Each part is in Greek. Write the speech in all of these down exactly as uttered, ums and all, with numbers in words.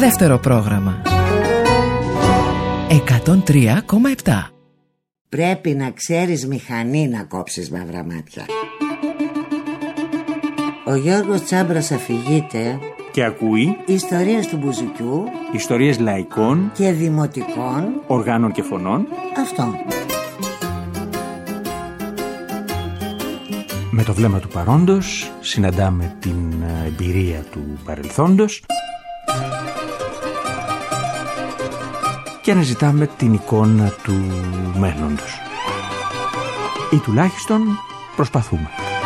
Δεύτερο πρόγραμμα εκατόν τρία κόμμα επτά. Πρέπει να ξέρεις μηχανή να κόψεις μαύρα μάτια. Ο Γιώργος Τσάμπρας αφηγείται και ακούει ιστορίες του μπουζουκιού, ιστορίες λαϊκών και δημοτικών οργάνων και φωνών. Αυτό. Με το βλέμμα του παρόντος συναντάμε την εμπειρία του παρελθόντος και αναζητάμε την εικόνα του μέλλοντος. Ή τουλάχιστον προσπαθούμε.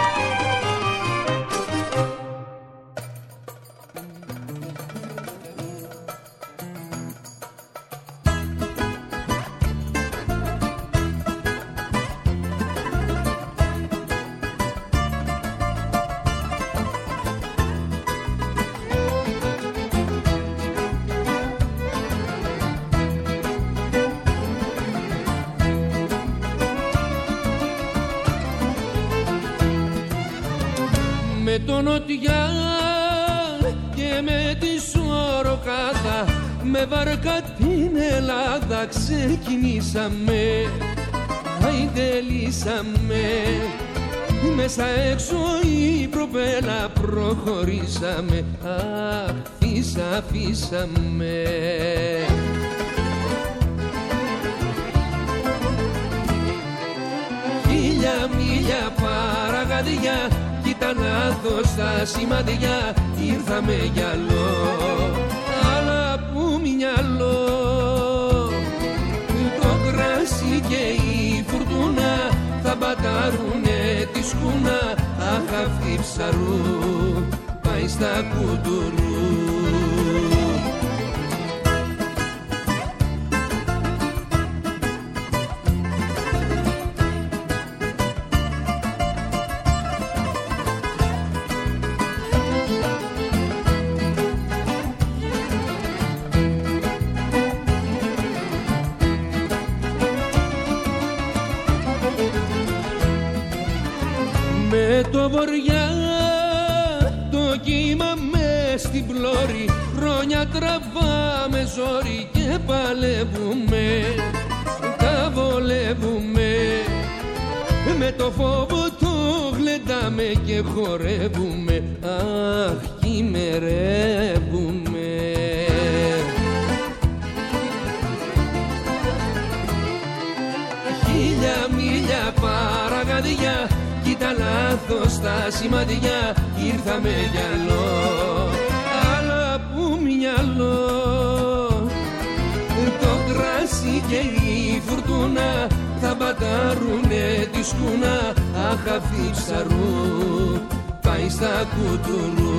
Με τον νοτιά και με τη σωροκάδα, με βάρκα την Ελλάδα ξεκινήσαμε, αϊντελήσαμε, μέσα έξω η προπέλα προχωρήσαμε, αχ, φύσα, αφήσαμε. Χίλια μίλια παραγαδιά, κοίτα να δω στα σημαδιά, ήρθαμε γυαλό, αλλά που μυαλό. Το κράσι και η φουρτούνα θα μπατάρουνε τη σκούνα, αχ, αυτή ψαρού πάει στα κουτουρού. Με το βοριά το κύμα μες στην πλώρη, χρόνια τραβάμε ζόρι και παλεύουμε, τα βολεύουμε. Με το φόβο το γλεντάμε και χορεύουμε, αχ, χειμερεύουμε. Χίλια μίλια παραγαδιά, κοίτα λάθος στα σημαδιά, ήρθαμε γυαλό, αλλά που μυαλό. Το κράσι και η φουρτούνα θα μπατάρουνε τη σκούνα, αχ, αυτή ψαρού πάει στα κουτουρού.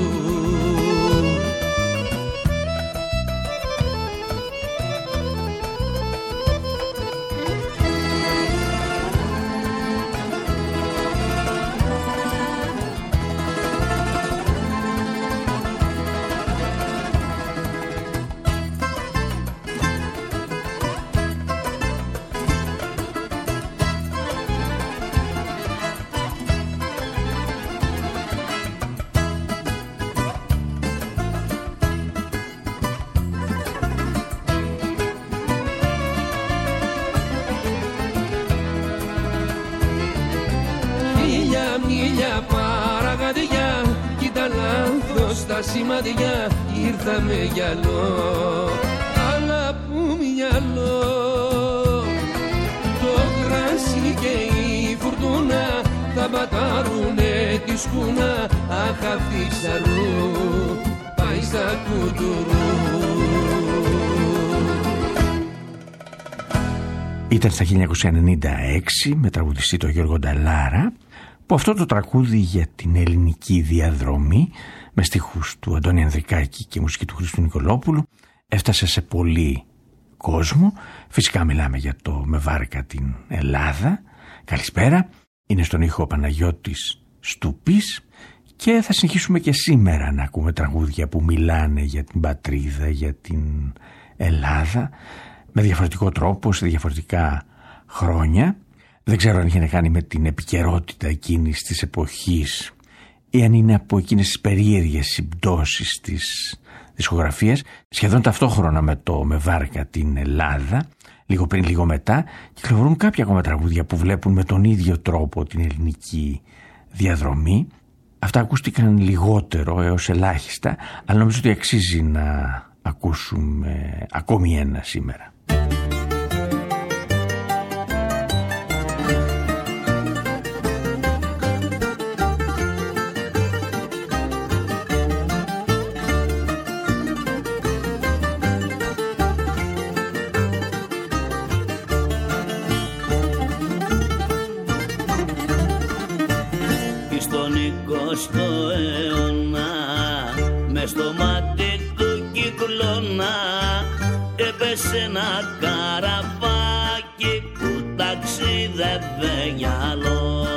Μίλια παραγαδιά, κοίτα λάθος στα σημαδιά, ήρθαμε γυαλό, αλλά που μυαλό. Το κράσι και η φουρτούνα θα μπατάρουνε τη σκούνα, αχ, αυτή ψαρού πάει στα κουτουρού. Ήταν στα χίλια εννιακόσια ενενήντα έξι με τραγουδιστή τον Γιώργο Νταλάρα, που αυτό το τραγούδι για την ελληνική διαδρομή με στίχους του Αντώνη Ανδρικάκη και μουσική του Χρήστου Νικολόπουλου έφτασε σε πολύ κόσμο. Φυσικά μιλάμε για το «Με βάρκα την Ελλάδα». Καλησπέρα, είναι στον ήχο ο Παναγιώτης Στουπής και θα συνεχίσουμε και σήμερα να ακούμε τραγούδια που μιλάνε για την πατρίδα, για την Ελλάδα, με διαφορετικό τρόπο, σε διαφορετικά χρόνια. Δεν ξέρω αν είχε να κάνει με την επικαιρότητα εκείνης της εποχής ή αν είναι από εκείνες τις περίεργες συμπτώσεις της δισκογραφίας. Σχεδόν ταυτόχρονα με το «Με βάρκα την Ελλάδα», λίγο πριν λίγο μετά, κυκλοφορούν κάποια ακόμα τραγούδια που βλέπουν με τον ίδιο τρόπο την ελληνική διαδρομή. Αυτά ακούστηκαν λιγότερο έως ελάχιστα, αλλά νομίζω ότι αξίζει να ακούσουμε ακόμη ένα σήμερα. Στο αιώνα μες στο μάτι του κυκλώνα έπεσε ένα καραβάκι που ταξίδευε γυαλό.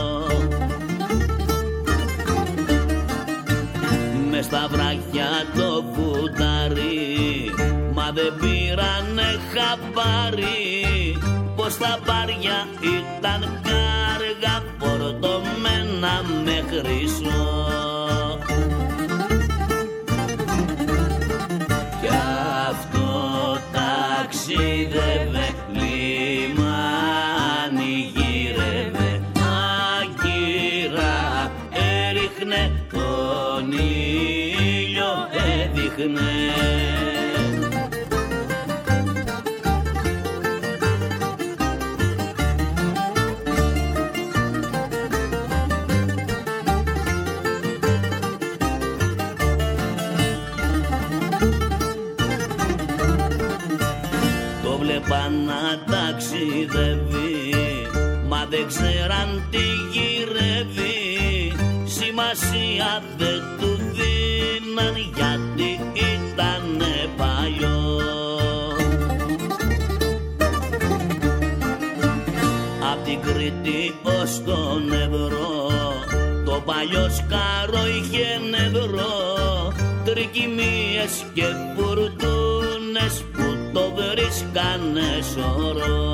Μες στα βράχια το φουτάρι, μα δεν πήρανε χαμπάρι πως τα μπάρια ήταν κάργα φορτωμένα με χρυσό. Κι αυτό ταξίδευε, λιμάνι γύρευε, άγκυρα έριχνε, τον ήλιο έδειχνε. Να ταξιδεύει, μα δεν ξέραν τι γυρεύει, σημασία δεν του δίναν γιατί ήτανε παλιό. Απ' την Κρήτη ως τον Ευρώ το παλιό σκάρο είχε νευρό, τρικυμίες και φουρτούνες που το βρίσκανε σωρό.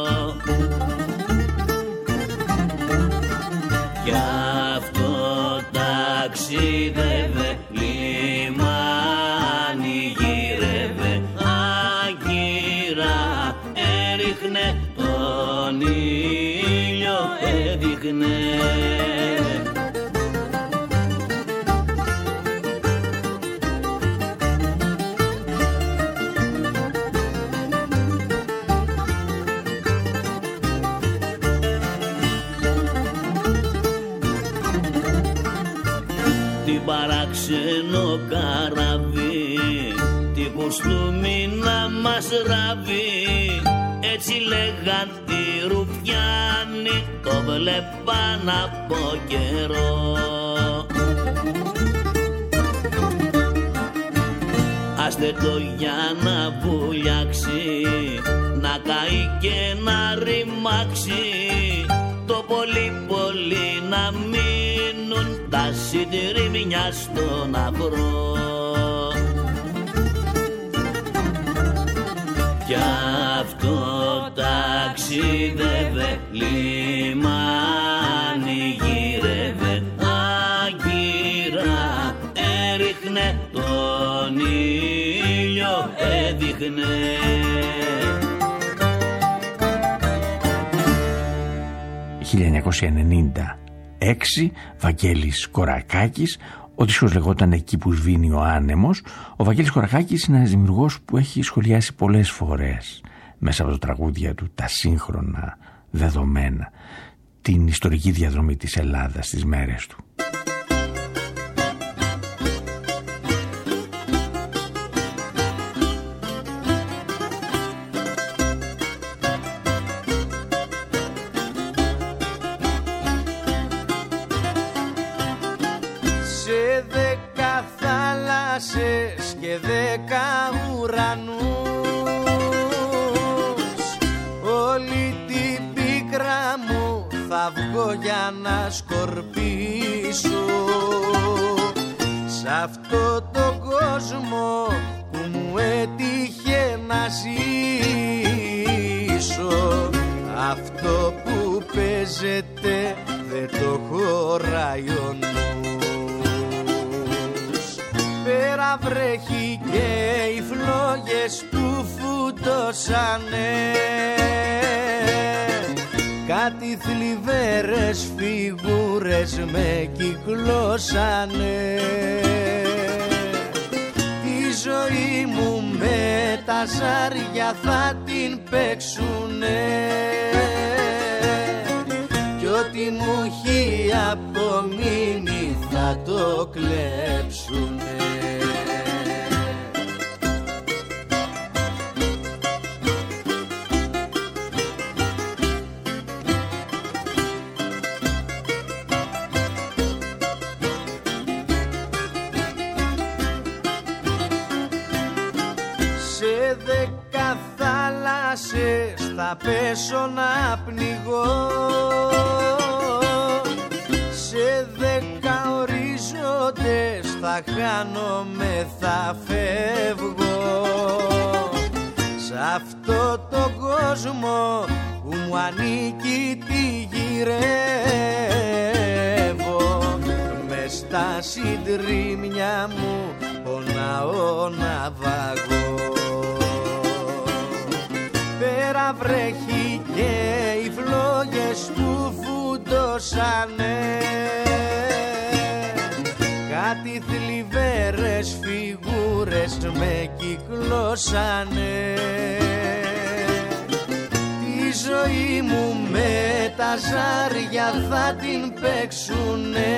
Κι αυτό ταξίδευε, λιμάνι γύρευε, άγκυρα έριχνε, τον ήλιο έδειχνε. Παράξενο καραβί, τύπου στούμι να μας ραβεί, έτσι λέγαν τη ρουφιάνοι, το βλέπαν από καιρό. Άστε το για να βουλιάξει, να καεί και να ρημάξει, το πολύ πολύ να μείνουν τα συντρίμμια στον αφρό. Κι αυτό ταξίδευε, λιμάνι γύρευε, άγκυρα έριχνε, τον ήλιο έδειχνε. χίλια εννιακόσια ενενήντα έξι, Βαγγέλης Κορακάκης. Ο δίσκος λεγόταν «Εκεί που σβήνει ο άνεμος». Ο Βαγγέλης Κορακάκης είναι ένας δημιουργός που έχει σχολιάσει πολλές φορές μέσα από τα τραγούδια του τα σύγχρονα δεδομένα, την ιστορική διαδρομή της Ελλάδας στις μέρες του. Και δέκα ουρανούς, όλη την πίκρα μου θα βγω για να σκορπίσω σ' αυτό το κόσμο που μου έτυχε να ζήσω. Αυτό που παίζεται δεν το χωράει ο νους. πέρα βρέχει και οι φλόγες που φουτώσανε, κάτι θλιβέρες φιγούρες με κυκλώσανε. Τη ζωή μου με τα ζάρια θα την παίξουνε, κι ό,τι μου έχει απομείνει θα το κλέψουνε. Σε δέκα θάλασσες θα πέσω να πνιγώ, σε δέκα ορίζοντες θα χάνομαι, θα φεύγω. Σ' αυτό το κόσμο που μου ανήκει τη γυρεύω, μες στα συντρίμμια μου πονάω ναυαγώ. Πέρα βρέχει και οι φλόγες που φουτώσανε, κάτι θλιβέρες φιγούρες με κυκλώσανε. Τη ζωή μου με τα ζάρια θα την παίξουνε,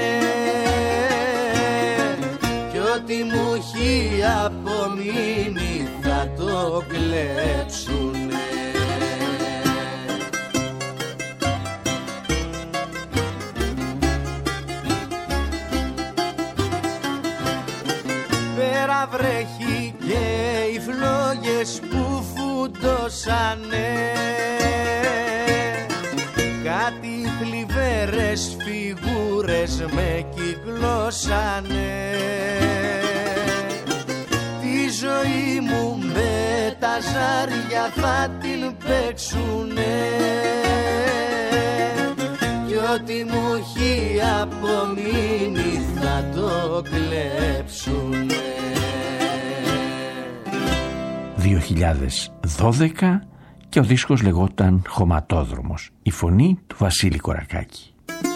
κι ό,τι μου έχει απομείνει θα το κλέψουνε. Πέρα βρέχει και οι φλόγες που φουτώσανε, κάτι θλιβέρες φιγούρες με κυκλώσανε. Τη ζωή μου με τα ζάρια θα την παίξουνε, κι ό,τι μου έχει απομείνει θα το κλέψουνε. δύο χιλιάδες δώδεκα και ο δίσκος λεγόταν Χωματόδρομος. Η φωνή του Βασίλη Κορακάκη.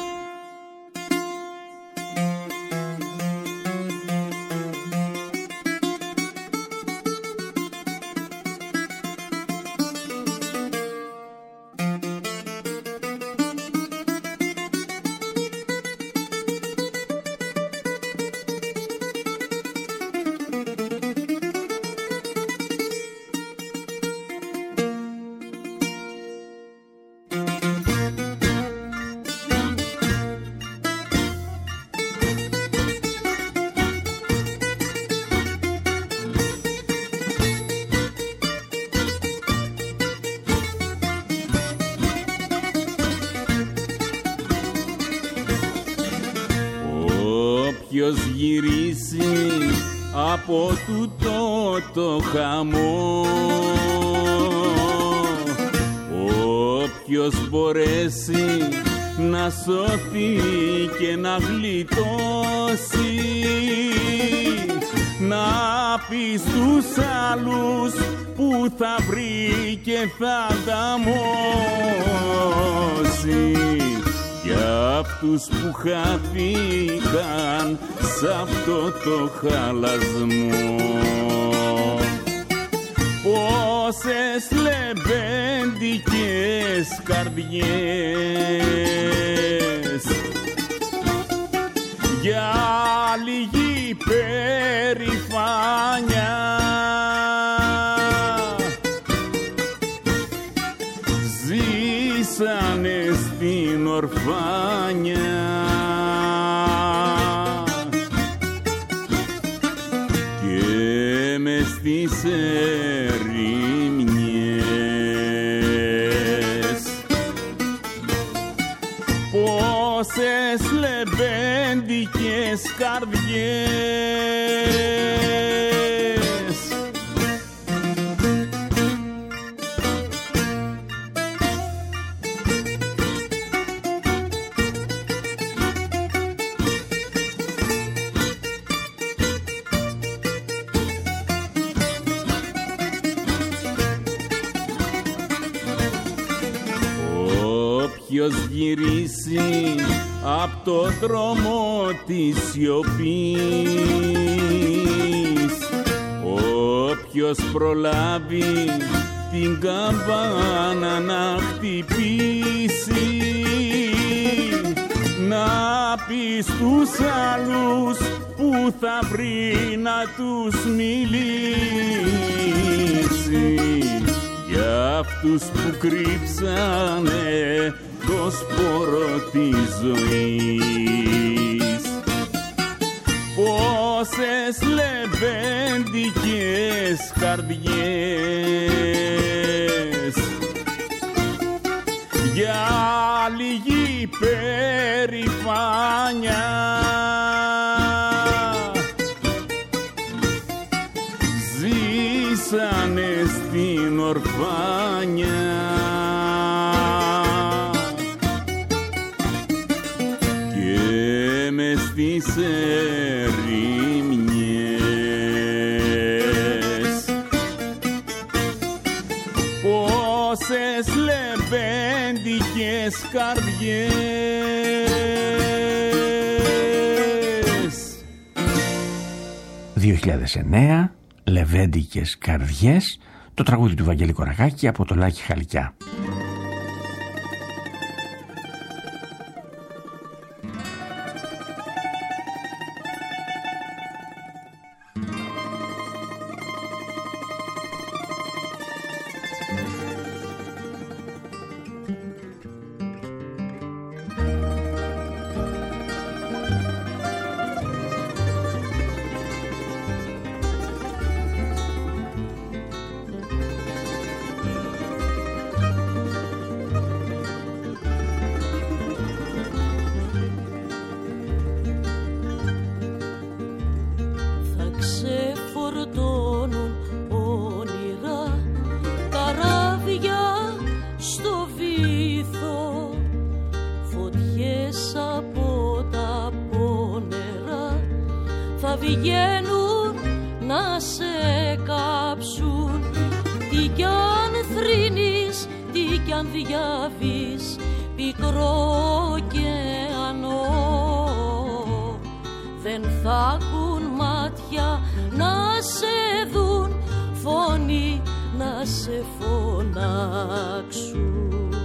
Όποιος γυρίσει από τούτο το χαμό, όποιος μπορέσει να σωθεί και να γλιτώσει, να πει στους άλλους που θα βρει και θα ανταμώσει, για αυτούς που χάθηκαν σ' αυτό το χαλασμό. Πόσες λεβέντικες καρδιές για λίγη περηφάνια ζήσανε στην ορφάνια. Και μες στις ερήμνιες πόσες λεβέντικες καρδιές όποιος γυρίσει απ' το δρόμο της σιωπής, όποιος προλάβει την καμπάνα να χτυπήσει, να πει στους άλλους που θα βρει να τους μιλήσει, για αυτούς που κρύψανε το σπόρο της ζωής. Πόσες λεβέντικες καρδιές για λίγη περηφάνια ζήσανε στην ορφάνια. Και μες στις ερημιές πόσες λεβέντικες καρδιές. δύο χιλιάδες εννέα, Λεβέντικες καρδιές, το τραγούδι του Βαγγέλη Κορακάκη από το Λάκη Χαλκιά. Βγαίνουν να σε κάψουν, τι κι αν θρηνείς, τι κι αν διαβείς, πικρό και ανώ, δεν θα έχουν μάτια να σε δουν, φωνή να σε φωνάξουν.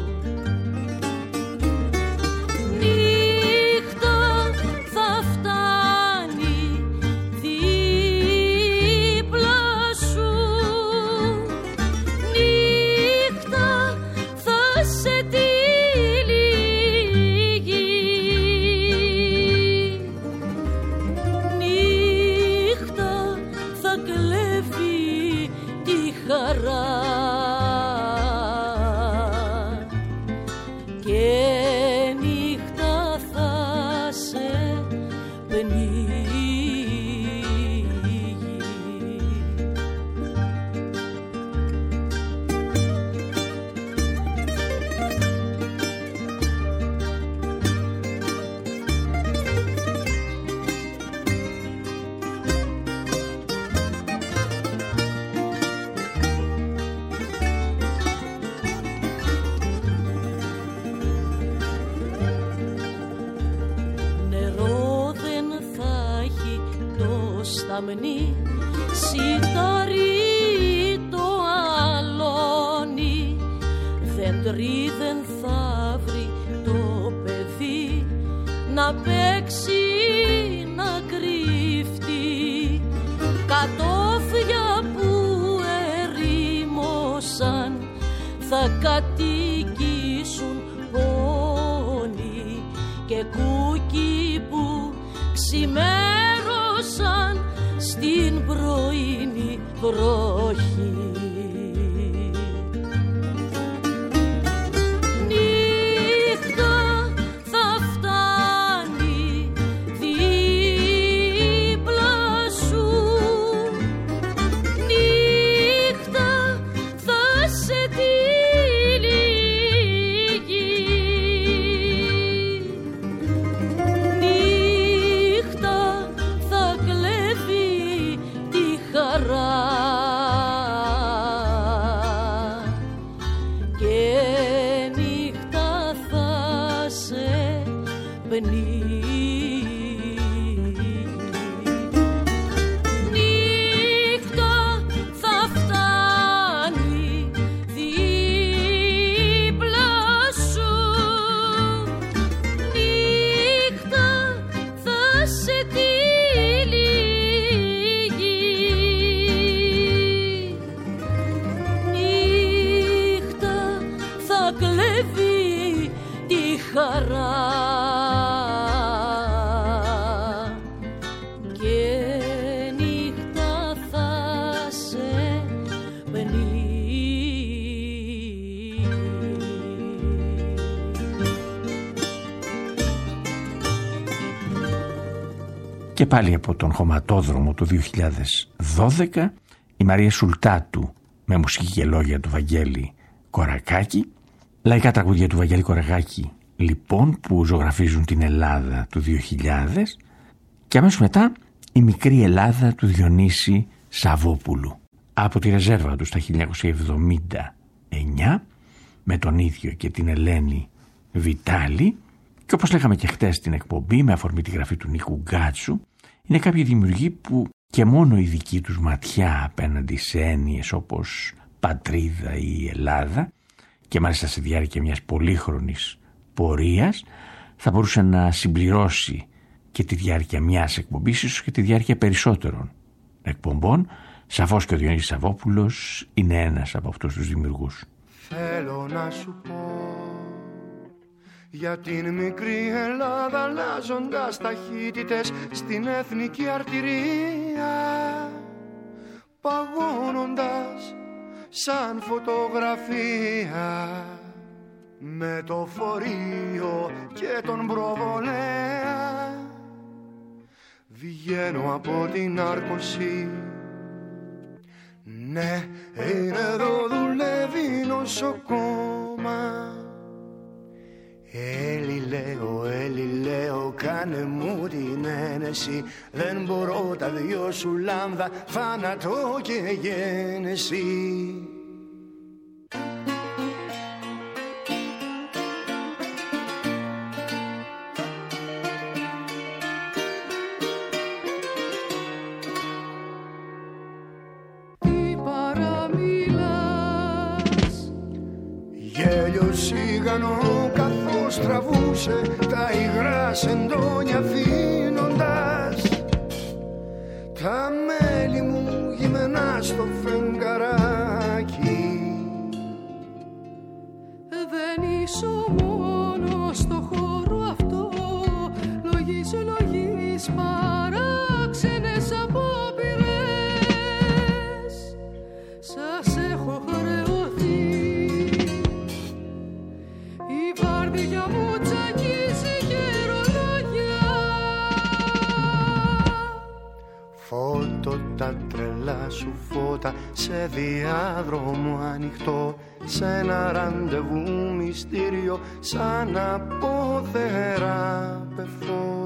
Σιτάρι το αλόνι, δέντρι δεν θα βρει το παιδί, να παίξει να κρύφτει, κατόφλια που ερήμωσαν θα κατοικήσουν πόνοι, και κούκκι που ξημέρωσαν στην πρωινή βροχή. Νύχτα θα φτάνει δίπλα σου, νύχτα θα σε τυλίγει, νύχτα θα κλέβει τη χαρά. Και πάλι από τον Χωματόδρομο το δύο χιλιάδες δώδεκα η Μαρία Σουλτάτου με μουσική και λόγια του Βαγγέλη Κορακάκη, λαϊκά τραγούδια του Βαγγέλη Κορακάκη λοιπόν, που ζωγραφίζουν την Ελλάδα του δύο χιλιάδες, και αμέσως μετά η μικρή Ελλάδα του Διονύση Σαββόπουλου από τη ρεζέρβα του στα χίλια εννιακόσια εβδομήντα εννιά με τον ίδιο και την Ελένη Βιτάλη. Και όπως λέγαμε και χτες στην εκπομπή, με αφορμή τη γραφή του Νίκου Γκάτσου, είναι κάποιοι δημιουργοί που και μόνο η δική τους ματιά απέναντι σε έννοιες όπως πατρίδα ή Ελλάδα, και μάλιστα σε διάρκεια μιας πολύχρονης πορείας, θα μπορούσε να συμπληρώσει και τη διάρκεια μιας εκπομπής, ίσως και τη διάρκεια περισσότερων εκπομπών. Σαφώς και ο Διονύσης Σαββόπουλος είναι ένας από αυτούς τους δημιουργούς. Θέλω να σου πω για την μικρή Ελλάδα, αλλάζοντας ταχύτητες στην εθνική αρτηρία, παγώνοντας σαν φωτογραφία με το φορείο και τον προβολέα. Βγαίνω από την άρκωση, ναι, είναι εδώ, δουλεύει νοσοκόμα. Έλλη λέω, Έλλη λέω, κάνε μου την ένεση. Δεν μπορώ τα δυο σου λάμδα, θάνατο και γένεση. Τι παραμιλάς, γέλιο σίγανο καθώς τραβούσε τα υγρά σεντόνια, αφήνοντας τα μέλη μου γυμνά στο φεγγαράκι. Δεν είσαι μόνος στο χώρο αυτό, λογής λογής παράξενες απόπειρες. Σας έχω χρεωθεί, η βάρδια μου τσακίζει γερολόγια. Φώτο τα τρελά σου φώτα σε διάδρομο ανοιχτό, σε ένα ραντεβού μυστήριο, σαν από θεραπευτό.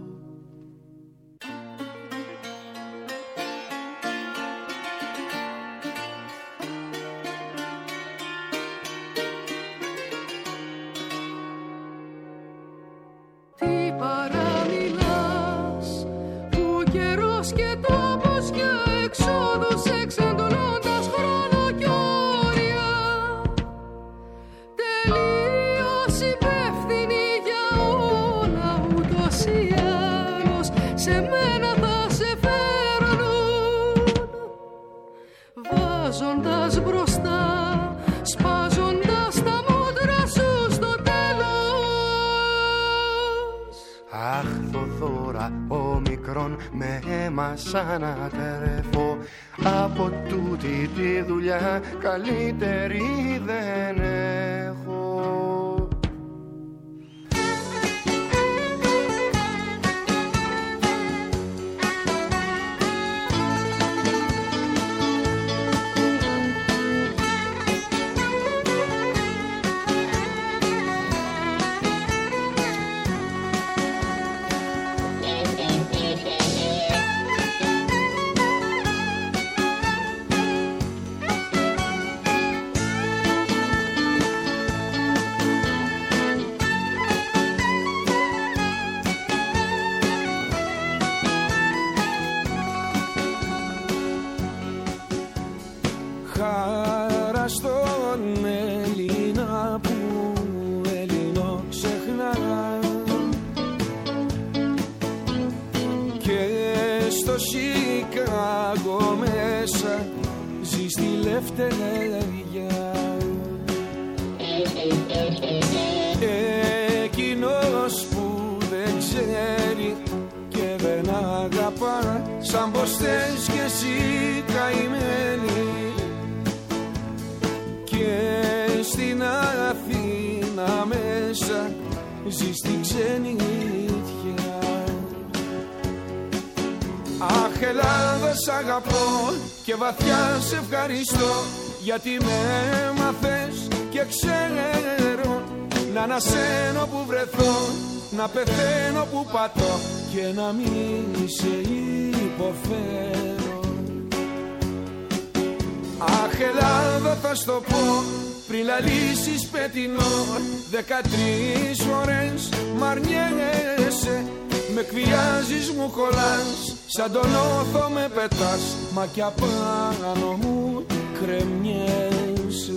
Τι παραμιλάς, που καιρός και τόπος για εξόδους, εξαντλώντας χρόνο κι όρια, τελείως υπεύθυνοι για όλα, ούτως ή άλλως σε μένα θα σε φέρνουν, βάζοντας μπροστά, σπάζοντας τα μούτρα σου στο τέλος. Αχ, Θοδώρα, ο μικρόν με αίμα σαν να τρέφω. Από τούτη τη δουλειά καλύτερη δεν έχω. Χάρα στον Έλληνα που Έλληνο ξεχνά, και στο Σικάγο μέσα ζει στη λευτεριά. Εκείνος που δεν ξέρει και δεν αγαπά, σαν πως θες κι εσύ καημένη, και στην Αθήνα μέσα ζει στην ξενιτιά. Αχ Ελλάδα σ' αγαπώ και βαθιά σε ευχαριστώ, γιατί με έμαθες και ξέρω να ανασένω που βρεθώ, να πεθαίνω που πατώ και να μην σε υποφέρω. Αχ Ελλάδα θα σ' το πω πριν λαλήσεις πετεινό, δεκατρείς φορές μ' αρνιέσαι, με εκβιάζεις, μου κολλάς, σαν τον όθο με πετάς, μα κι απάνω μου κρεμιέσαι.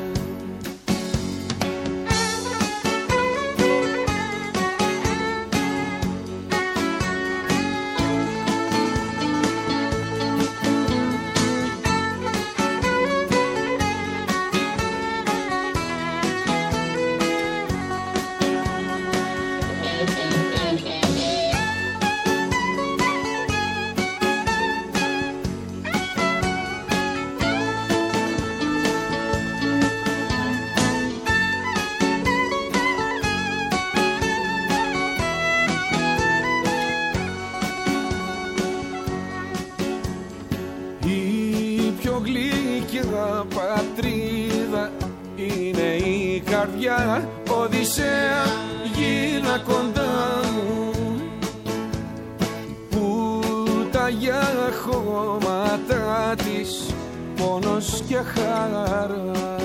Πατρίδα είναι η καρδιά, Οδυσσέα γίνα κοντά μου, που τα για χώματά της πόνος και χαρά.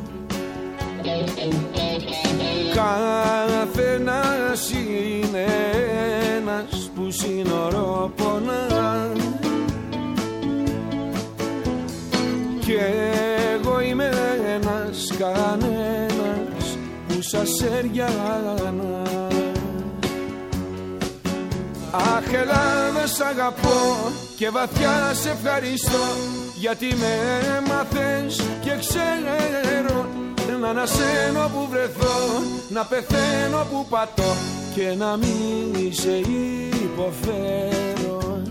Καθένας είναι ένας που σύνορο πονά, κι εγώ είμαι ένας κανένας που σας έριανα. Αχ Ελλάδα σ' αγαπώ και βαθιά σε ευχαριστώ, γιατί με έμαθες και ξέρω να ανασένω που βρεθώ, να πεθαίνω που πατώ και να μην σε υποφέρω.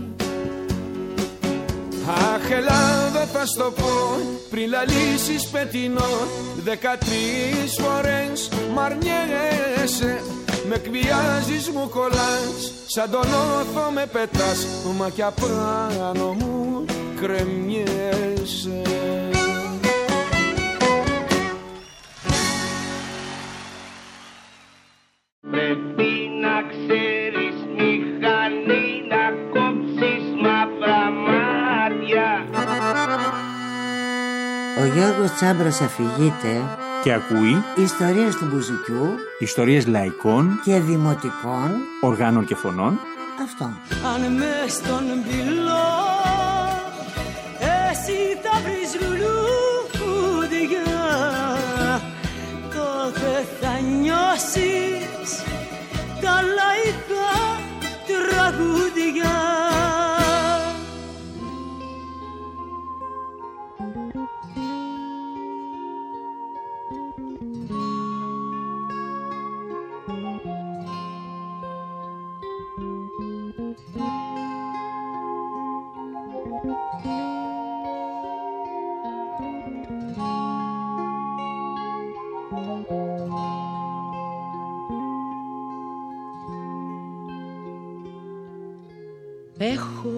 Αχ Ελλάδα θα σ' το πω πριν λαλήσεις πετεινό, δεκατρείς φορές μ' αρνιέσαι, με εκβιάζεις, μου κολλάς, σαν τον όθο με πετάς, μα κι απάνω μου κρεμιέσαι. Πρέπει να ξέρεις μηχανή να κόψεις μαύρα μάτια. Ο Γιώργος Τσάμπρος αφηγείται και ακούει ιστορίες του μπουζουκιού, ιστορίες λαϊκών και δημοτικών οργάνων και φωνών. Αυτό. Αν μες στον πυλό εσύ θα βρεις λουλούδια, τότε θα νιώσεις τα λαϊκά τραγούδια. Έχω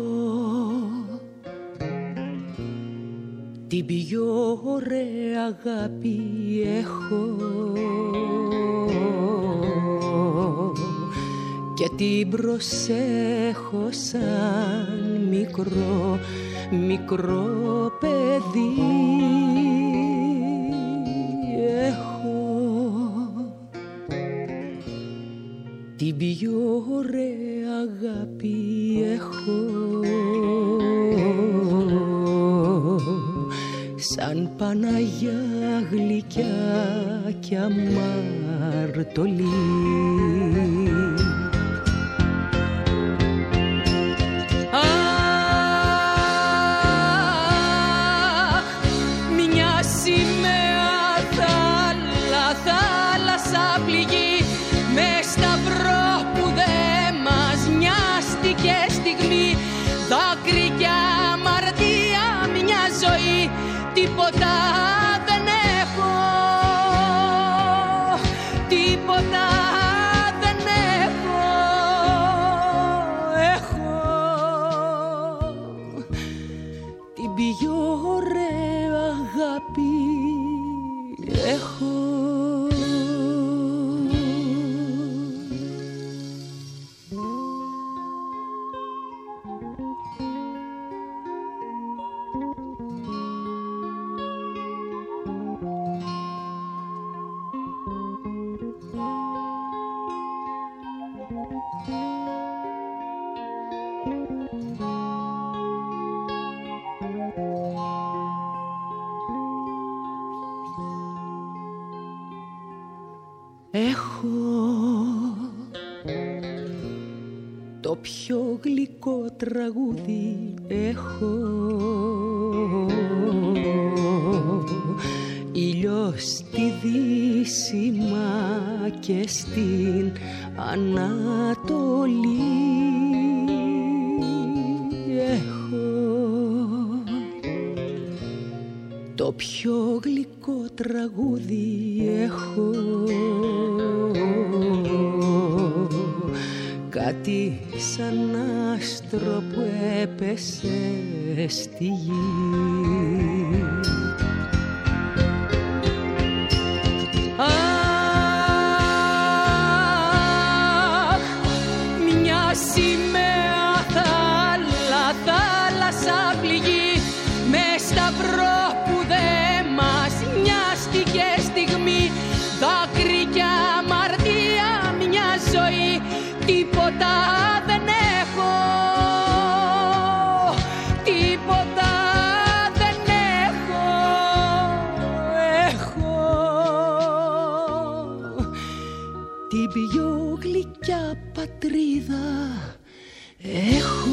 την πιο ωραία αγάπη, έχω και την προσέχω σαν μικρό, μικρό παιδί. Έχω την πιο ωραία αγάπη, έχω σαν Παναγιά γλυκιά κι αμαρτωλή. Αχ, μια σημαία θάλα, θάλασσα πληγή, με σταυρό που δεν μας νοιάστηκε στιγμή, δάκρυ κι αμαρτία, μια ζωή, τίποτα δεν έχω, τίποτα δεν έχω, έχω την πιο ωραία αγάπη έχω. Έχω το πιο γλυκό τραγούδι, έχω ήλιο στη Δύση μα και στην Ανατολή. Έχω το πιο γλυκό τραγούδι, έχω κάτι σαν άστρο που έπεσε στη γη. Αχ, μια σημαία θάλα, θάλασσα πληγή με σταυρό που δε μας νοιάστηκε στιγμή. Δάκρυ κι αμαρτία, μια ζωή, τίποτα δεν έχω, τίποτα δεν έχω. Έχω την πιο γλυκιά πατρίδα, έχω.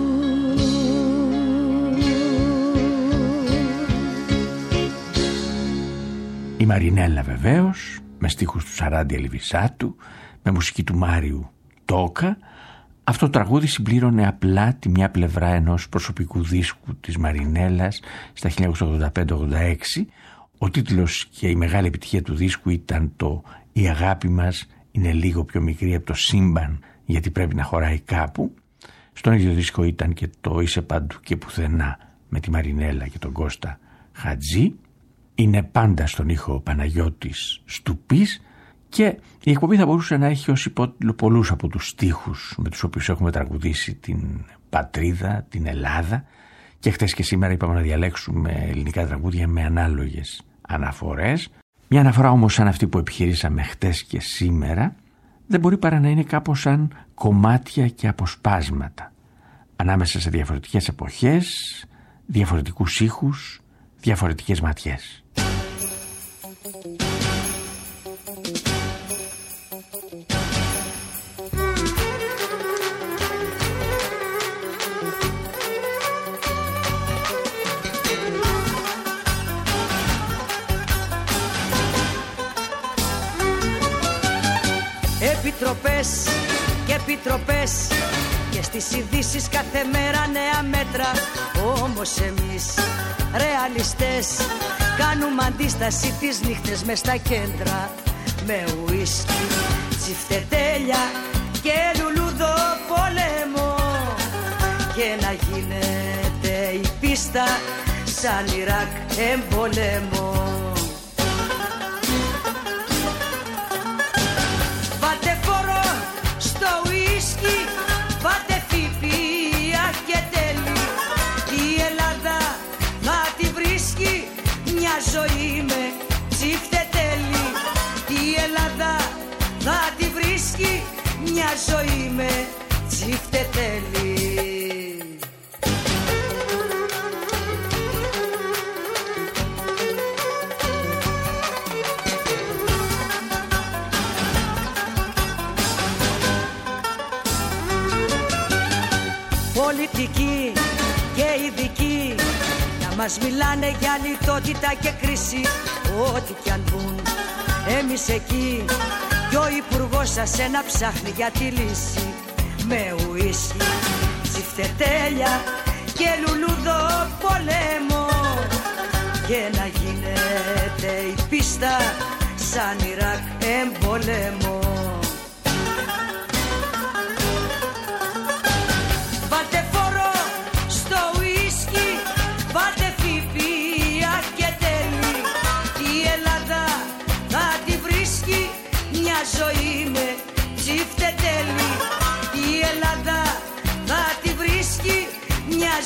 Η Μαρινέλα βεβαίως, με στίχους του Σαράντι Ελβισάτου, με μουσική του Μάριου Τόκα. Αυτό το τραγούδι συμπλήρωνε απλά τη μια πλευρά ενός προσωπικού δίσκου της Μαρινέλας στα χίλια εννιακόσια ογδόντα πέντε ογδόντα έξι. Ο τίτλος και η μεγάλη επιτυχία του δίσκου ήταν το «Η αγάπη μας είναι λίγο πιο μικρή από το σύμπαν γιατί πρέπει να χωράει κάπου». Στον ίδιο δίσκο ήταν και το «Είσαι παντού και πουθενά» με τη Μαρινέλα και τον Κώστα Χατζή. Είναι πάντα στον ήχο Παναγιώτης Στουπής και η εκπομπή θα μπορούσε να έχει ως υπότιτλο πολλούς από τους στίχους με τους οποίους έχουμε τραγουδήσει την πατρίδα, την Ελλάδα, και χτες και σήμερα είπαμε να διαλέξουμε ελληνικά τραγούδια με ανάλογες αναφορές. Μια αναφορά όμως σαν αυτή που επιχειρήσαμε χτες και σήμερα δεν μπορεί παρά να είναι κάπως σαν κομμάτια και αποσπάσματα ανάμεσα σε διαφορετικές εποχές, διαφορετικούς ήχους, διαφορετικές ματιές. Επιτροπές και επιτροπές και στις ειδήσεις κάθε μέρα νέα μέτρα. Όμως εμείς ρεαλιστές κάνουμε αντίσταση τις νύχτες μες στα κέντρα με ουίσκι, τσιφτετέλια και λουλούδο πόλεμο και να γίνεται η πίστα σαν Ιράκ εμπολέμο. Βάλτε φόρο στο ουίσκι, βάλτε φιπία και τέλει. Η Ελλάδα θα τη βρίσκει μια ζωή με τσιφτετέλη. Η Ελλάδα θα τη βρίσκει μια ζωή με τσιφτετέλη. Πολιτικοί και ειδικοί να μας μιλάνε για λιτότητα και κρίση. Ό,τι κι αν πουν εμείς εκεί κι ο υπουργός σας ένα ψάχνει για τη λύση με ουίσκι, τσιφτετέλια και λουλούδο πολέμο και να γίνεται η πίστα σαν Ιράκ εμπολέμο. Βάλτε φόρο στο ουίσκι, βάλτε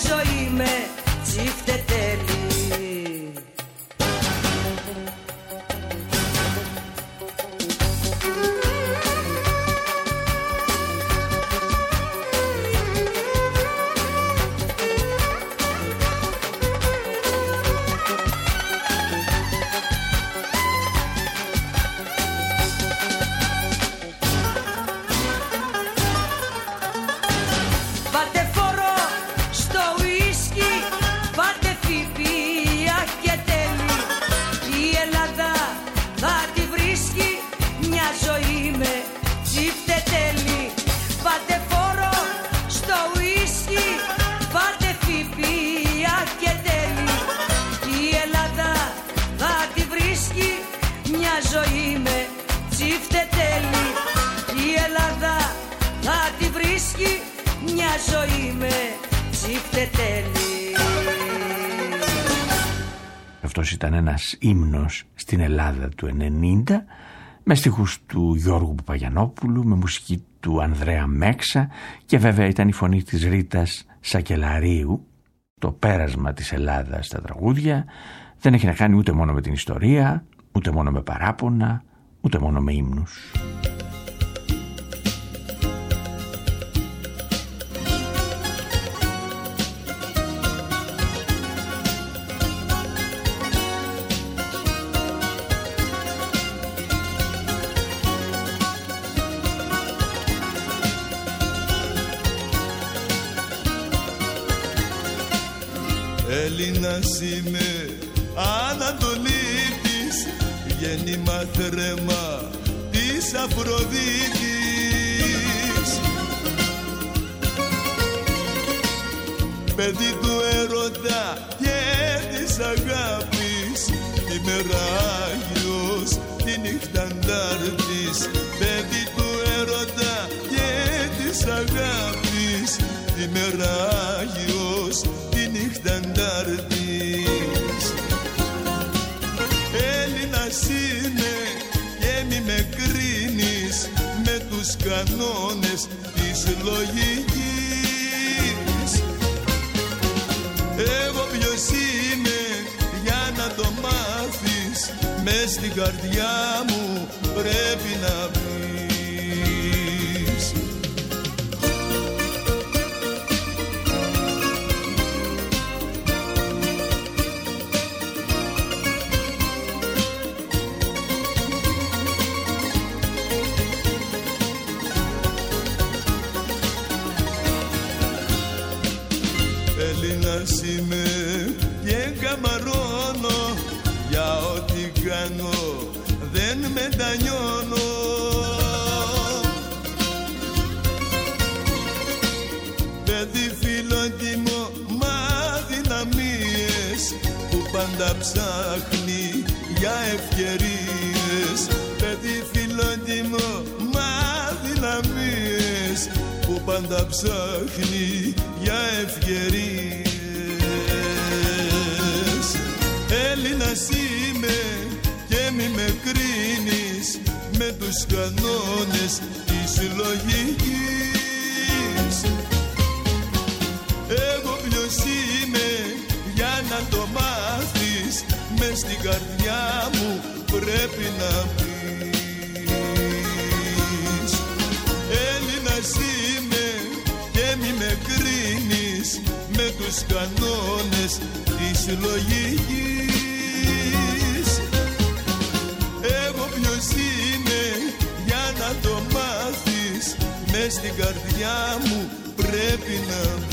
ζωή με τσιφτετέλη. Αυτός ήταν ένας ύμνος στην Ελλάδα του ενενήντα, με στίχους του Γιώργου Παπαγιαννόπουλου, με μουσική του Ανδρέα Μέξα και βέβαια ήταν η φωνή της Ρίτας Σακελαρίου. Το πέρασμα της Ελλάδας στα τραγούδια δεν έχει να κάνει ούτε μόνο με την ιστορία, ούτε μόνο με παράπονα, ούτε μόνο με ύμνους. Έλληνας είμαι, Ανατολίτης, γέννημα θρέμα της Αφροδίτης. Παιδί του έρωτα και της αγάπης, τη μέρα Άγιος, τη νύχτα Αντάρτης. Παιδί του έρωτα και της αγάπης, τη μέρα Άγιος, νύχτα Αντάρτης. Έλληνας είμαι και μη με κρίνεις με τους κανόνες της λογικής. Εγώ ποιος είμαι για να το μάθεις, μες στην καρδιά μου πρέπει να πεις. Έλληνας είμαι και καμαρώνω, για ό,τι κάνω δεν μετανιώνω. Παιδί φιλότιμο μα δυναμίες, που πάντα ψάχνει για ευκαιρίες. Παιδί φιλότιμο μα δυναμίες, που πάντα ψάχνει για ευκαιρίες. Έλληνας είμαι και μη με κρίνεις με τους κανόνες της λογικής. Εγώ ποιος είμαι για να το μάθεις, μες στην καρδιά μου πρέπει να πεις. Έλληνας είμαι και μη με κρίνεις με τους κανόνες της λογικής. Εγώ ποιος είμαι για να το μάθεις, μες στην καρδιά μου πρέπει να πεις.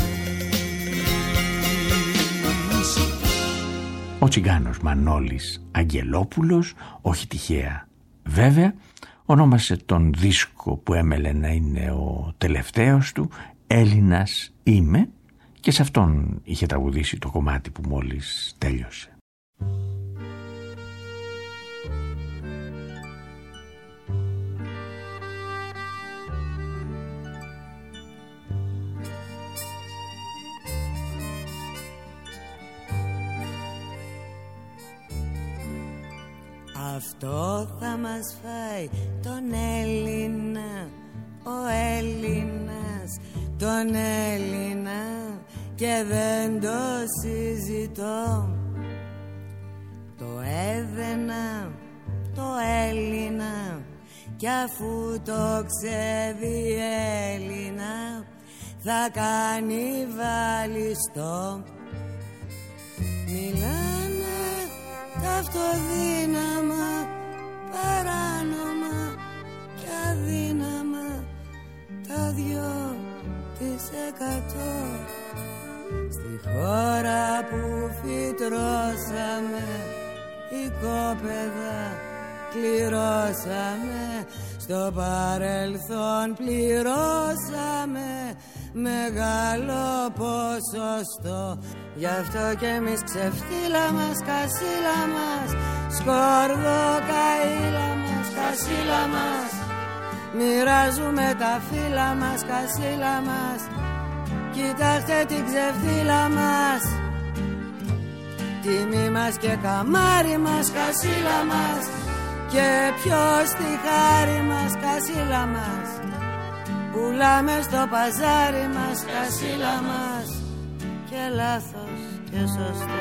Ο τσιγκάνος Μανώλης Αγγελόπουλος, όχι τυχαία βέβαια, ονόμασε τον δίσκο που έμελε να είναι ο τελευταίος του «Έλληνας είμαι», και σε αυτόν είχε τραγουδήσει το κομμάτι που μόλις τέλειωσε. Αυτό θα μας φάει τον Έλληνα, ο Έλληνας, τον Έλληνα, και δεν το συζητώ. Το έδαινα, το Έλληνα, κι αφού το ξέρει Έλληνα θα κάνει βαλιστό. Μιλάνε τα αυτοδύναμα, παράνομα και αδύναμα, τα δυο της εκατό. Στη χώρα που φυτρώσαμε οικόπεδα κληρώσαμε, στο παρελθόν πληρώσαμε μεγάλο ποσοστό. Γι' αυτό κι εμείς ξεφτύλα μας, κασίλα μας, σκόρδο καήλα μας, κασίλα μας, μοιράζουμε τα φύλλα μας, κασίλα μας. Κοιτάξτε την ξεφτύλα μας, τιμή μας και καμάρι μας, κασίλα μας, και ποιος τη χάρη μας, κασίλα μας. Πουλάμε στο παζάρι μας, κασίλα μας, και λάθος και σωστό.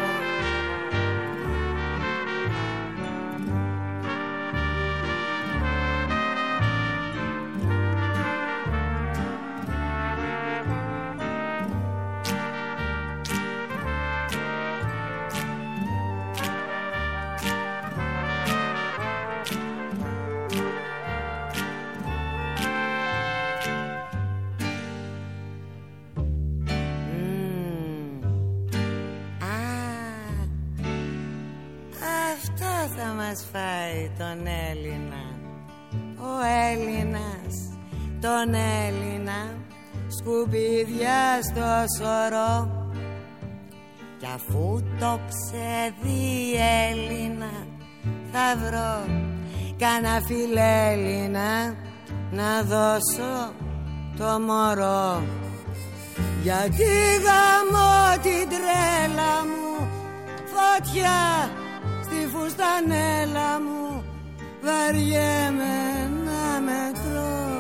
Φάει τον Έλληνα, ο Έλληνας τον Έλληνα, σκουπίδια στο σωρό. Κι αφού το ξέρει Έλληνα θα βρω κανένα φιλέλληνα να δώσω το μωρό. Γιατί γαμώ την τρέλα μου, φωτιά στη φουστανέλα μου, βαριέμαι να μετρώ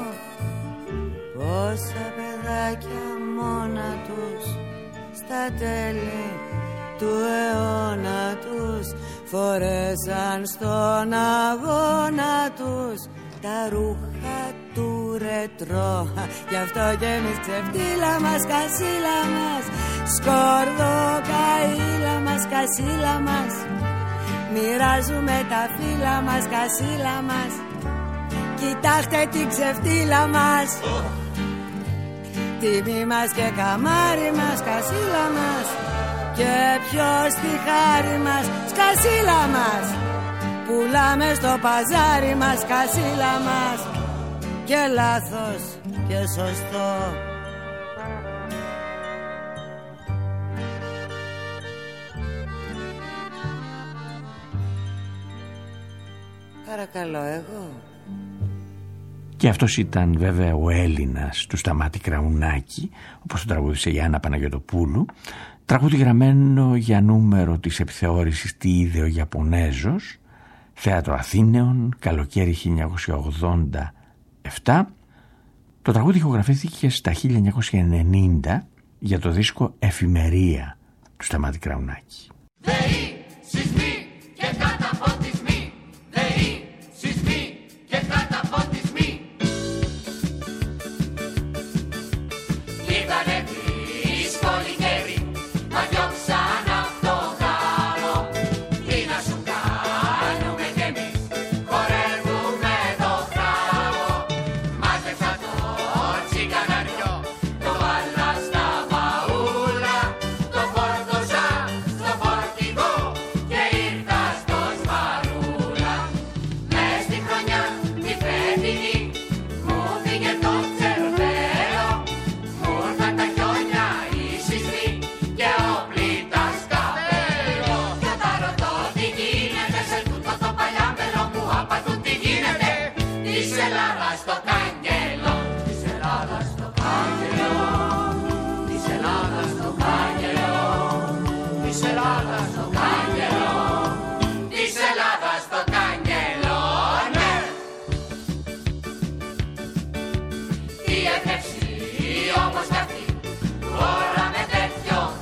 πόσα παιδάκια μόνα τους στα τέλη του αιώνα τους φορέσαν στον αγώνα τους τα ρούχα του ρετρό. Γι' αυτό κι εμείς ξεφτύλα μας, κασίλα μας, σκόρδο καήλα μας, κασίλα μας, μοιράζουμε τα φύλλα μας, κασίλα μας. Κοιτάξτε την ξεφτύλα μας, oh. Τιμή μας και καμάρι μας, κασίλα μας, και ποιος τη χάρη μας, σκασίλα μας. Πουλάμε στο παζάρι μας, κασίλα μας, και λάθος και σωστό. Παρακαλώ, εγώ. Και αυτός ήταν βέβαια ο Έλληνας του Σταμάτη Κραουνάκη, όπως το τραγούδισε η Άννα Παναγιωτοπούλου. Τραγούδι γραμμένο για νούμερο της επιθεώρησης «Τι είδε ο Ιαπωνέζος», Θέατρο Αθήνεων, καλοκαίρι χίλια εννιακόσια ογδόντα επτά. Το τραγούδι ηχογραφήθηκε στα χίλια εννιακόσια ενενήντα για το δίσκο «Εφημερία» του Σταμάτη Κραουνάκη. ΔΕΗ, σεισμοί και καταποντισμοί. ΔΕΗ, σεισμοί και καταποντισμοί. Ήτανε δύσκολη καιρή, μα διώξαν απ' το γάμο. Τι να σου κάνουμε κι εμείς, χορεύουμε το χάμο. Μάζεψα το τσιγκαναριό, το βάλα στα μαούλα, το φόρτωσα στο φορτηγό και ήρθα στο Σπαρούλα. Μες στη χρονιά τη φετινή μου φύγε το τσερβέλο, μου ήρθαν τα χιόνια οι σεισμοί και ο πλήτας καπέλο. Κι όταν ρωτώ τι γίνεται σε τούτο το παλιάμπελο, μου απαντούν τι γίνεται της Ελλάδας το κάγκελο. Της Ελλάδας το κάγκελο, της Ελλάδας το κάγκελο, της Ελλάδας το κάγκελο, της Ελλάδας το κάγκελο, ναι. Η έμπνευση όμως κι αυτή, τώρα με τέτοιο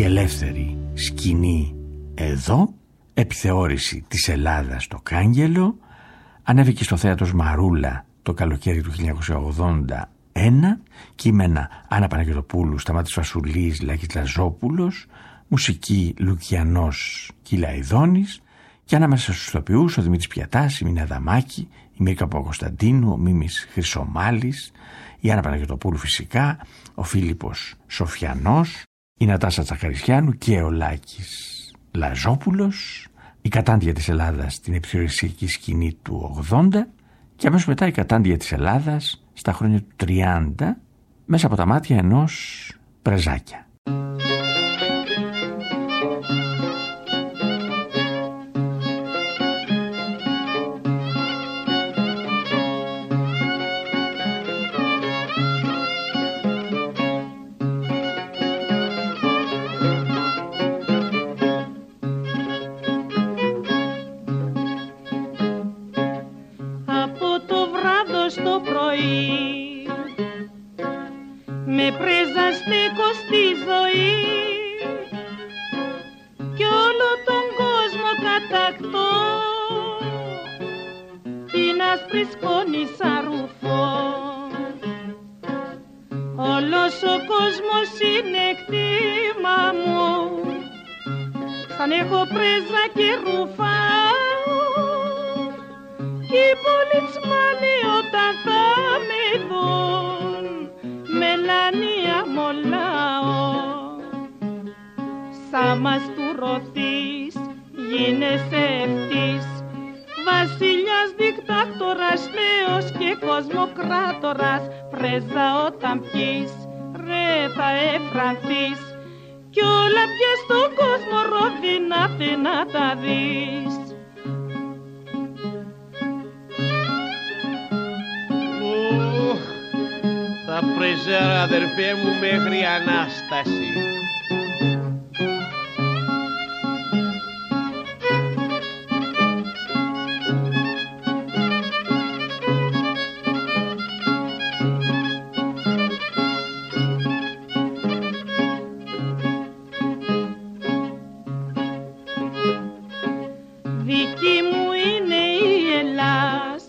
η ελεύθερη σκηνή εδώ, επιθεώρηση της Ελλάδας στο Κάγκελο, ανέβηκε στο θέατρο Μαρούλα το καλοκαίρι του χίλια εννιακόσια ογδόντα ένα, κείμενα Άννα Παναγιωτοπούλου, Σταμάτης Φασουλής, Λάκης Λαζόπουλος, μουσική Λουκιανός Κυλαϊδόνης, και ανάμεσα στους ηθοποιούς ο Δημήτρης Πιατάς, η Μίνα Δαμάκη, η Μίρκα Παπακοσταντίνου, ο Μίμης Χρυσομάλης, η Άννα Παναγιωτοπούλου φυσικά, ο Φίλιππος Σοφιανός, η Νατάσα Τσακαρισιάνου και ο Λάκης Λαζόπουλος, η κατάντια της Ελλάδας στην επιθεωρησιακή σκηνή του ογδόντα και αμέσως μετά η κατάντια της Ελλάδας στα χρόνια του τριάντα μέσα από τα μάτια ενός Πρεζάκια. Με πρέζα στέκω στη ζωή κι όλο τον κόσμο κατακτώ, την άσπρη σκόνη σαν ρουφό. Όλος ο κόσμος είναι κτήμα μου, σαν έχω πρέζα και ρουφάω, κι οι πολιτσμάνοι όταν θα με δουν μελανία μολάω. Σαν μαστουρωθείς γίνεσαι ευτής, βασιλιάς, δικτάκτορας, θεός και κοσμοκράτορας. Πρέζα όταν πιείς ρε θα εφρανθείς κι όλα πια στον κόσμο ρόδινα να τα δεις. Θα πρεζέρα αδερφέ μου μέχρι Ανάσταση. Δική μου είναι η Ελλάς,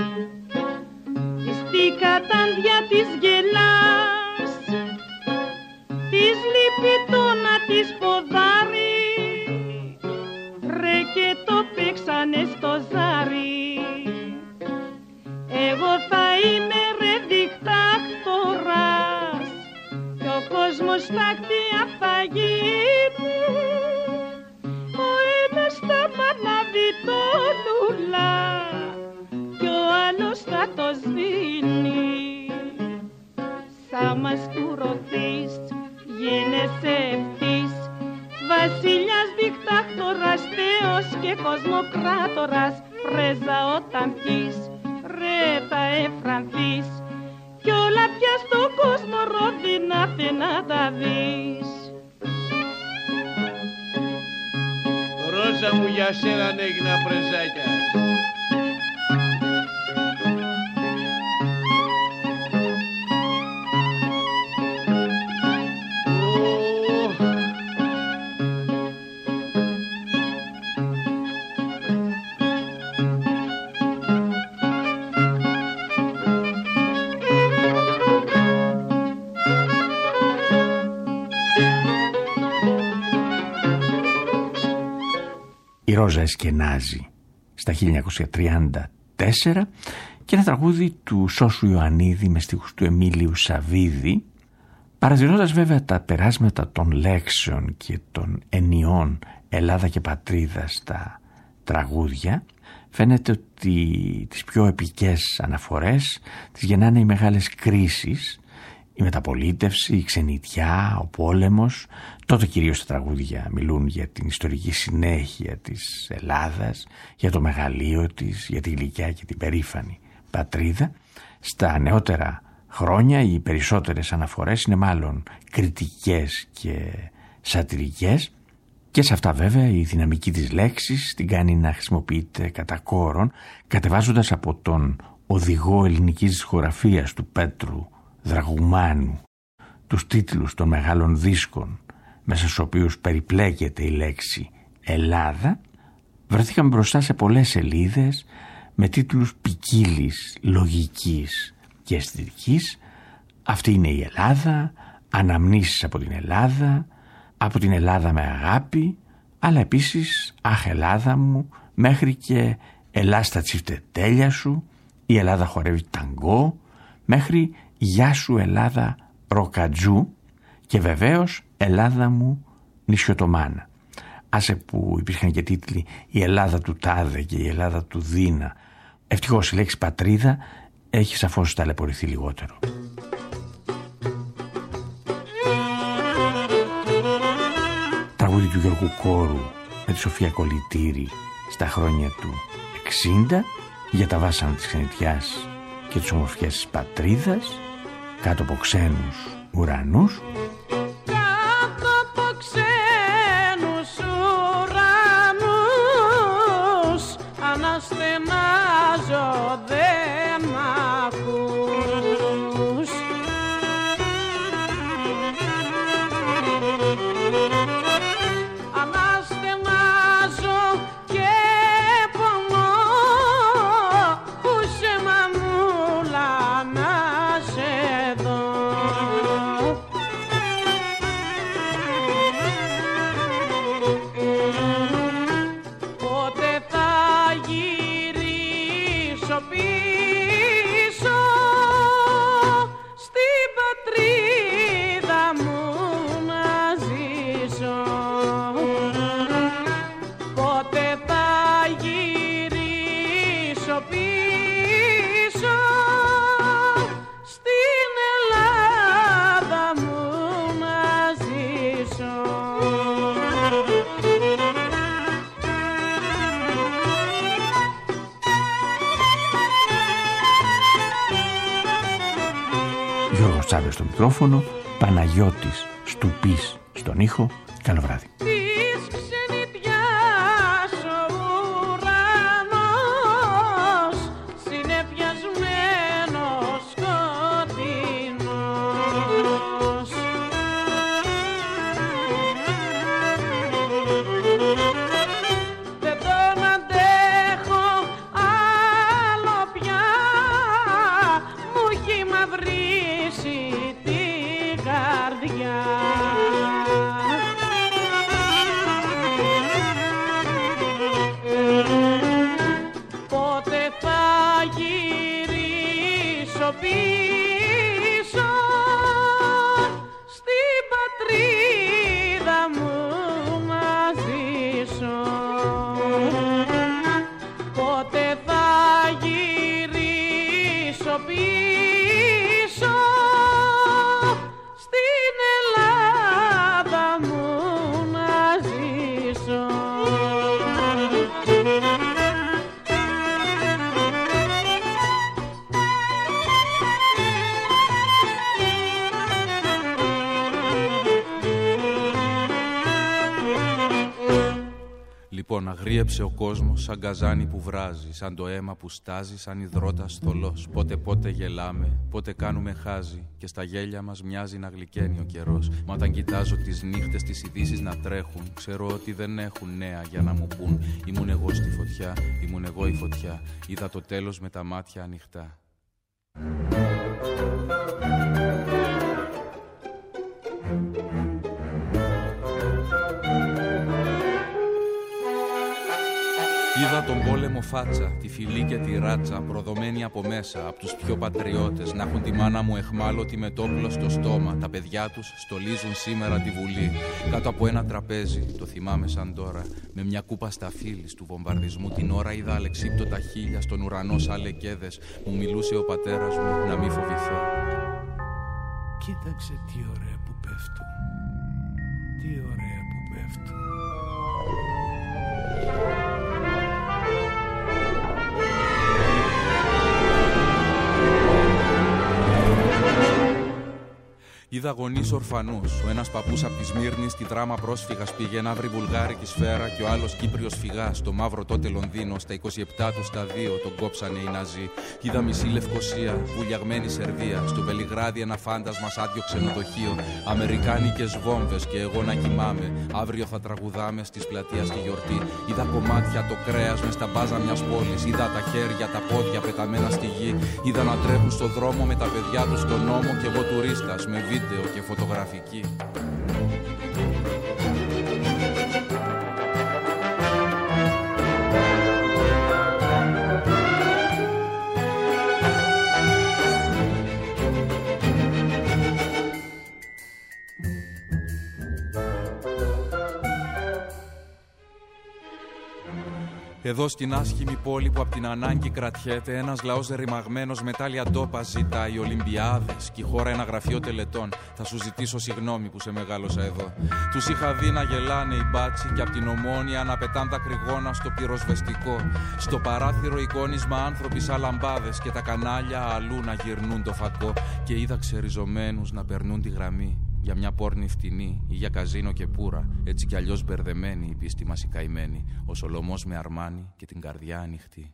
στη κατάντια της γελάς, της λείπει το να της ποδάρει, ρε και το παίξανε στο ζάρι. Εγώ θα είμαι ρε δικτάκτορας κι ο κόσμος τάκτια θα γίνει. Ο ένας θα μανάβει το λουλά κι ο άλλος θα το σβήνει. Σαν μαστουρωθείς γίνεσαι ευτής, βασιλιάς, δικτάκτορας, θεός και κοσμοκράτορας. Πρέζα όταν πιείς ρε θα εφρανθείς κι όλα πια στον κόσμο ρόδινα να τα δεις. Ρόζα μου για σένα έγινα πρεζάκια. Η Ρόζα εσκενάζει στα χίλια εννιακόσια τριάντα τέσσερα και ένα τραγούδι του Σώσου Ιωαννίδη με στίχους του Εμίλιου Σαββίδη, παρατηρώντας βέβαια τα περάσματα των λέξεων και των ενιών Ελλάδα και πατρίδα στα τραγούδια. Φαίνεται ότι τις πιο επικές αναφορές τις γεννάνε οι μεγάλες κρίσεις, η μεταπολίτευση, η ξενιτιά, ο πόλεμος. Τότε κυρίως τα τραγούδια μιλούν για την ιστορική συνέχεια της Ελλάδας, για το μεγαλείο της, για τη γλυκιά και την περήφανη πατρίδα. Στα νεότερα χρόνια οι περισσότερες αναφορές είναι μάλλον κριτικές και σατυρικές, και σε αυτά βέβαια η δυναμική της λέξης την κάνει να χρησιμοποιείται κατά κόρον, κατεβάζοντας από τον οδηγό ελληνικής δισκογραφίας του Πέτρου Δραγουμάνου τους τίτλους των μεγάλων δίσκων μέσα στους οποίους περιπλέκεται η λέξη Ελλάδα, βρεθήκαμε μπροστά σε πολλές σελίδες με τίτλους ποικίλης, λογικής και αισθητικής. Αυτή είναι η Ελλάδα, αναμνήσεις από την Ελλάδα, από την Ελλάδα με αγάπη, αλλά επίσης «Αχ Ελλάδα μου», μέχρι και «Ελλά στα τσιφτετέλια σου», «Η Ελλάδα χορεύει ταγκό», μέχρι «Γεια σου Ελλάδα ροκατζού» και βεβαίως «Ελλάδα μου νησιωτομάνα». Άσε που υπήρχαν και τίτλοι «Η Ελλάδα του Τάδε» και «Η Ελλάδα του Δίνα». Ευτυχώς η λέξη πατρίδα έχει σαφώς ταλαιπωρηθεί λιγότερο. Τραγούδι του Γιώργου Κόρου με τη Σοφία Κολυτήρη στα χρόνια του εξήντα για τα βάσανα της ξενιτιάς και τις ομορφιές της πατρίδας, κάτω από ξένους ουρανούς. Κάτω από ξένους ουρανούς αναστενάζω, δεν μ' ακούς. Αναστενάζω και πονώ που σε μανούλα να σε δω. Πότε θα γυρίσω πίσω στην πατρίδα μου να ζήσω. Πότε θα γυρίσω πίσω στην Ελλάδα μου να ζήσω. Γιώργος Τσάβες στο μικρόφωνο, Παναγιώτης Στουπής στον ήχο. Καλό βράδυ. Της ξενιτιάς ο ουρανός συνεφιασμένος σκοτεινός. Δεν τον αντέχω άλλο πια, μου έχει μαυρίσει την καρδιά. Πότε θα γυρίσω πίσω στην πατρίδα μου να ζήσω. Πότε θα γυρίσω πίσω στην Ελλάδα μου να ζήσω. Λοιπόν, αγρίεψε ο κόσμος σαν καζάνι που βράζει, σαν το αίμα που στάζει, σαν υδρότας θολός. Πότε πότε γελάμε, πότε κάνουμε χάζι και στα γέλια μας μοιάζει να γλυκαίνει ο καιρός. Μα όταν κοιτάζω τις νύχτες, τις ειδήσεις να τρέχουν, ξέρω ότι δεν έχουν νέα για να μου πούν. Ήμουν εγώ στη φωτιά, ήμουν εγώ η φωτιά, είδα το τέλος με τα μάτια ανοιχτά. Είδα τον πόλεμο φάτσα, τη φυλή και τη ράτσα, προδομένη από μέσα, από τους πιο πατριώτες, να έχουν τη μάνα μου εχμάλωτη με τόπλο στο στόμα. Τα παιδιά τους στολίζουν σήμερα τη Βουλή. Κάτω από ένα τραπέζι, το θυμάμαι σαν τώρα, με μια κούπα σταφύλης του βομβαρδισμού την ώρα είδα αλεξίπτωτα χείλια στον ουρανό σαν λεκέδες. Μου μιλούσε ο πατέρας μου να μη φοβηθώ. Κοίταξε τι ωραία που πέφτουν, τι ωραία που πέφτουν. Είδα γονείς ορφανούς. Ο ένας παππούς από τη Σμύρνη στη δράμα πρόσφυγας πήγε να βρει βουλγάρικη σφαίρα και ο άλλος Κύπριος φυγάς στο μαύρο τότε Λονδίνο. Στα είκοσι επτά του στα δύο τον κόψανε οι Ναζί. Είδα μισή Λευκοσία, βουλιαγμένη Σερβία. Στο Βελιγράδι ένα φάντασμα σ' άδειο ξενοδοχείο. Αμερικάνικες βόμβες και εγώ να κοιμάμαι. Αύριο θα τραγουδάμε στις πλατείας τη γιορτή. Είδα κομμάτια το κρέας μες στα μπάζα μιας πόλης. Είδα τα χέρια, τα πόδια πεταμένα στη γη. Είδα να τρέχουν στο δρόμο με τα παιδιά τους στον νόμο και εγώ τουρίστας με βίντεο και φωτογραφική. Εδώ στην άσχημη πόλη που απ' την ανάγκη κρατιέται, ένας λαός ρημαγμένος με τάλια ντόπα ζητάει Ολυμπιάδες και η χώρα ένα γραφείο τελετών. Θα σου ζητήσω συγγνώμη που σε μεγάλωσα εδώ. Τους είχα δει να γελάνε οι μπάτσι και απ' την Ομόνια να πετάν τα κρυγόνα στο πυροσβεστικό. Στο παράθυρο εικόνισμα άνθρωποι σαν λαμπάδες και τα κανάλια αλλού να γυρνούν το φακό. Και είδα ξεριζωμένους να περνούν τη γραμμή. Για μια πόρνη φτηνή ή για καζίνο και πουρα. Έτσι κι αλλιώς μπερδεμένη η πίστη μας η καημένη. Ο Σολομός με αρμάνι και την καρδιά ανοιχτή.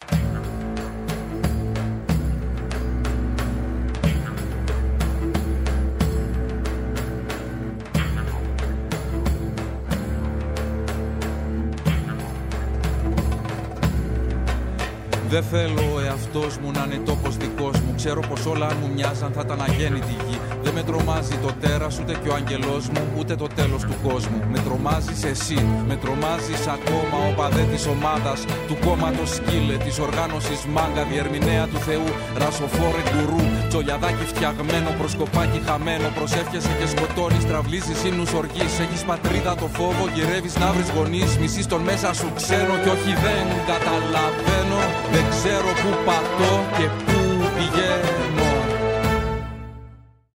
Δεν θέλω ο εαυτός μου να είναι τόπος δικός μου. Ξέρω πως όλα αν μου μοιάζαν θα ήταν αγέννητη γη. Δεν με τρομάζει το τέρας ούτε και ο αγγελός μου, ούτε το τέλος του κόσμου. Με τρομάζεις εσύ, με τρομάζεις ακόμα ο παδέ της ομάδας, του κόμματος σκύλε, της οργάνωσης μάγκα, διερμηνέα του Θεού, ρασοφόρε γκουρού. Τσολιαδάκι φτιαγμένο, προσκοπάκι χαμένο. Προσεύχεσαι και σκοτώνεις, τραυλίζεις ύμνους οργής. Έχεις πατρίδα το φόβο, γυρεύεις να βρεις γονείς. Μισείς τον μέσα σου ξένο κι όχι δεν καταλαβαίνω. Δεν ξέρω που πατώ και